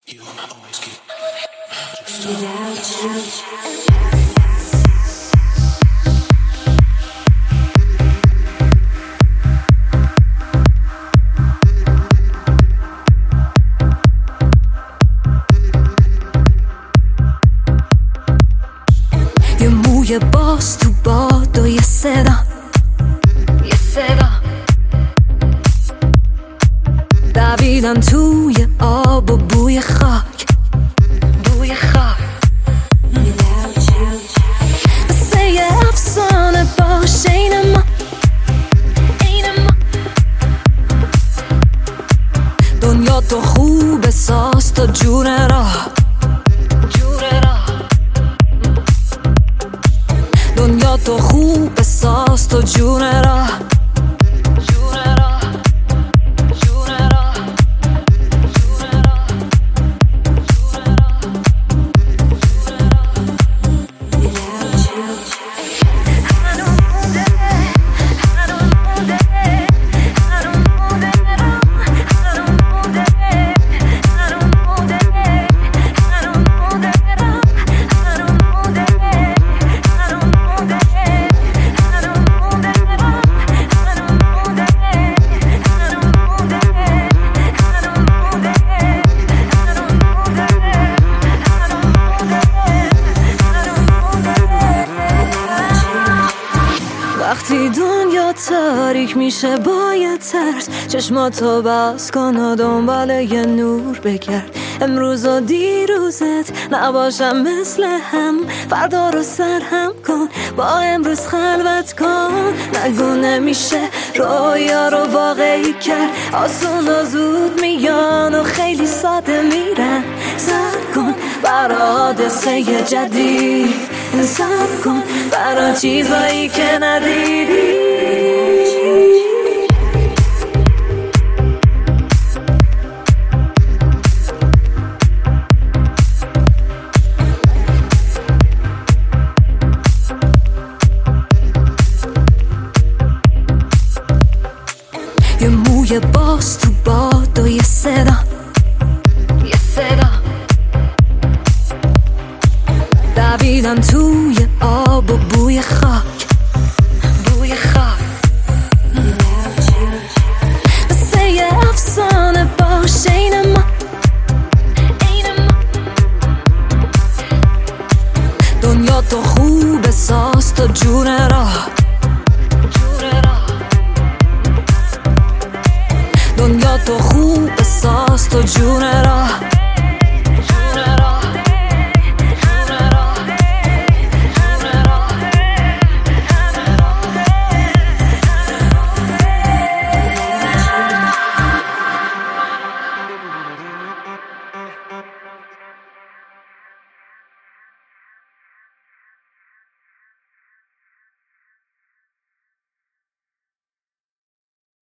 یه موی باز تو باد و یه صدا دویدم توی آب و بوی خاک مثل یه افسانه باشه این ما دنیا تو خوبه ساز تا جون راه دنیا تو خوبه ساز تا جون راه وقتی دنیا تاریک میشه با یه ترس چشماتو بس کن و دنبال یه نور بگرد امروز و دیروزت نباشم مثل هم فردا رو سرهم کن با امروز خلوت کن نگو نمیشه رویا رو واقعی کرد آسون و زود میان و خیلی ساده میرن سر کن برا حادثه جدید سر کن برا چیزایی که ندیدی یه موی باز تو باد و یه صدا دویدم توی آب و بوی خاک مثل یه افسانه باشه این ما دنیا تو خوبه ساز تا جون راه دنیا تو خوبه ساز تا جون راه